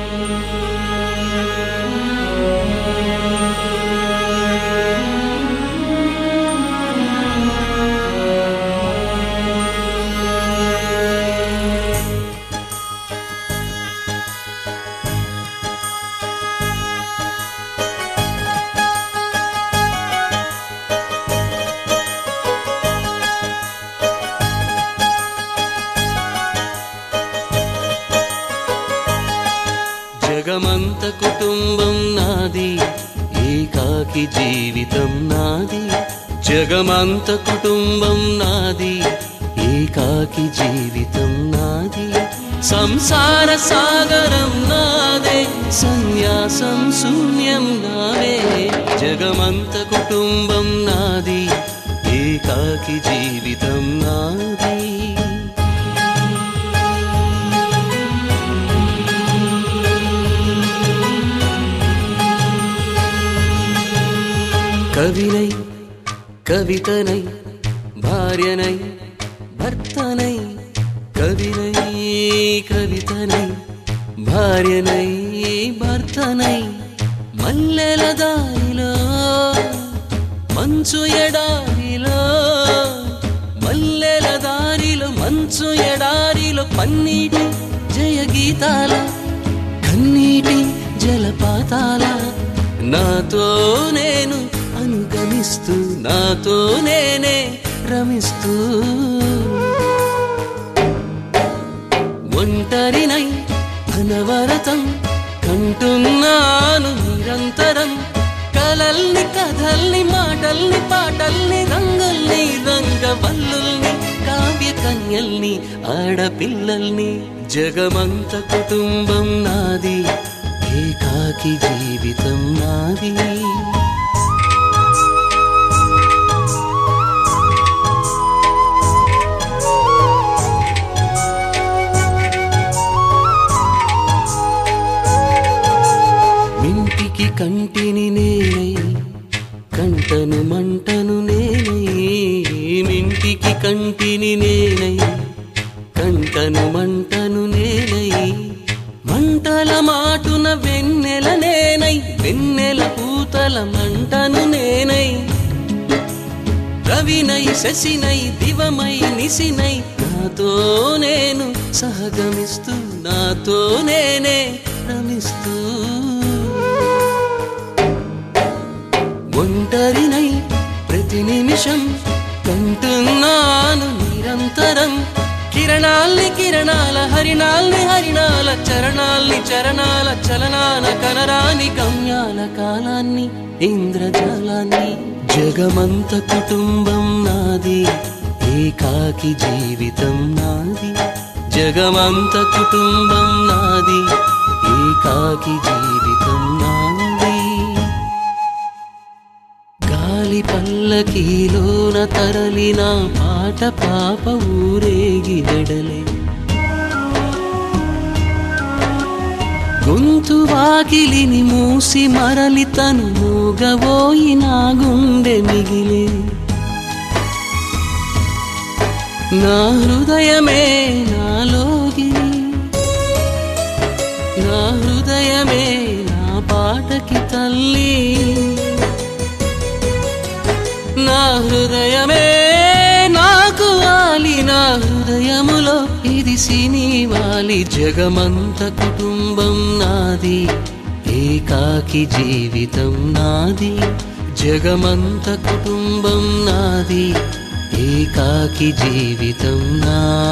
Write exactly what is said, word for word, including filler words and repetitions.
జగమంత కుటుంబం నాది, ఏకాకి జీవితం నాది. జగమంత కుటుంబం నాది, ఏకాకి జీవితం నాది. సంసార సాగరం నాదే, సన్యాసం శూన్యం నావే. జగమంత కుటుంబం నాది, ఏకాకి జీవితం నాది. కవినై కవితనై భార్యనై భర్తనై, కవినై కవితనై భార్యనై భర్తనై. మల్లెల దారిలో మంచు ఎడారిలో, మల్లెల దారిలో మంచు ఎడారిలో, పన్నీటి జయ గీతాల కన్నీటి జలపాతాల. నాతో నేను అనుగమిస్తూ, నాతో నేనే రమిస్తూ, ఒంటరినై అనవరతం కంటున్నాను నిరంతరం. కలల్ని కథల్ని మాటల్ని పాటల్ని రంగుల్ని రంగవల్లుల్ని కావ్య కన్యల్ని ఆడపిల్లల్ని. జగమంత కుటుంబం నాది, ఏకాకి జీవితం నాది. మింటికి కంటిని నేనై, కంటను మంటను నేనై. మింటికి కంటిని నేనై, కంటను మంటను నేనై. మంటల మాటున వెన్నెల నేనై, వెన్నెల పూతల మంటను నేనై. రవినై శశినై దివమై నిశినై, నాతో నేను సహగమిస్తూ, నాతో నేనే రమిస్తూ. ఒంటరినై ప్రతి నిమిషం కంటున్నాను నిరంతరం. కిరణాల్ని కిరణాల హరిణాల్ని హరిణాల చరణాల్ని చరణాల చలనాల కనరాని గమ్యాల కాలాన్ని ఇంద్రజాలాన్ని. జగమంత కుటుంబం నాది, ఏకాకి జీవితం నాది. జగమంత కుటుంబం నాది, ఏకాకి జీవితం నాది. గాలి పల్లకీలోన తరలిన పాట పాప ఊరేగి వెడలే. గొంతు వాకిలిని మూసి మరలి తను మూగబోయి నా గుండె మిగిలే. నా హృదయమే నాలోగిని, నా హృదయమే నా పాటకి తల్లి. నా హృదయమే నాకు వాలి, నా హృదయములో ఇది సినివాలి. జగమంత కుటుంబం నాది, ఏకాకి జీవితం నాది. జగమంత కుటుంబం నాది, ఏకాకి జీవితం నాది.